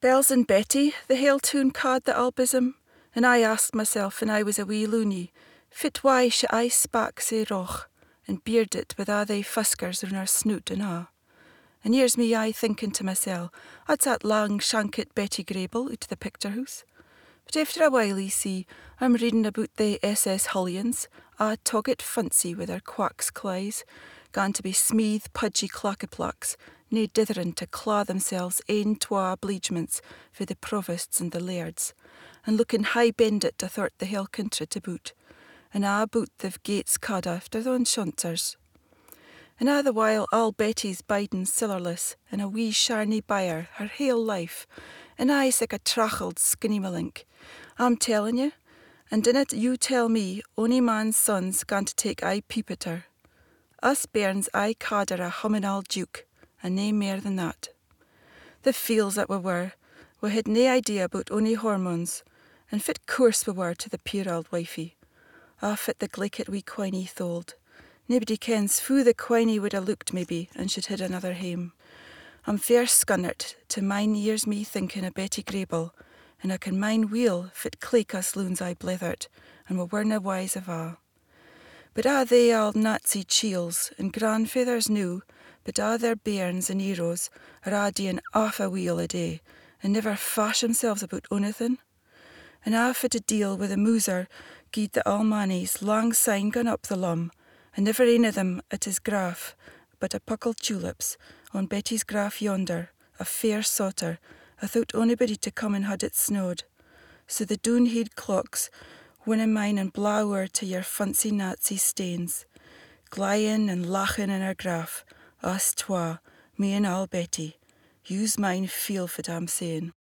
Bells and Betty, the hail tune card the albism, and I asked myself when I was a wee loony, fit why should I spak sae roch, and beard it with a' they fuskers round her snoot and a'. And here's me I thinking to mysel, I'd that lang shanket Betty Grable out the picture house. But after a while, ye see, I'm reading about the SS Hullions, a toggit fancy with their quacks clays, gan to be smeeth pudgy clackaplacks, nae dithering to claw themselves ein twa oblegements for the provosts and the lairds, and looking high bendit athort the hill country to boot, and a boot they've gates cad after their own shunters. And a' the while all Betty's biding sillerless, and a wee sharny byre her hale life, and I's like a trachled skinny malink. I'm telling you, and dinnot you tell me ony man's son's gan to take aye peep at her. Us bairns aye ca'd her a hummin' duke, and nae mair than that. The feels that we had nae idea about ony hormones, and fit coorse we were to the puir auld wifey. Fit the glaikit wee Queenie thold. Nobody kens fu the Queenie would ha' looked maybe, and should had another hame. I'm fair scunnert to mine ears me thinking o' Betty Grable, and I can mine weel fit claik us loons I blethert, and we werena wise of a'. But they all Nazi chiels, and grandfathers knew, but their bairns and heroes are doing half a wheel a day, and never fash themselves about onything. And fit to deal with a mooser gied the Almanis lang syne gone up the lum, and never ane of them at his graf, but a puckle tulips on Betty's graf yonder, a fair sauter, without onybody to come and had it snowed. So the doonheed clocks winna mine and blawer to your fancy Nazi stains, glyin' and lachen in our graf, us twa, me and all Betty. Use mine feel fit I'm saying.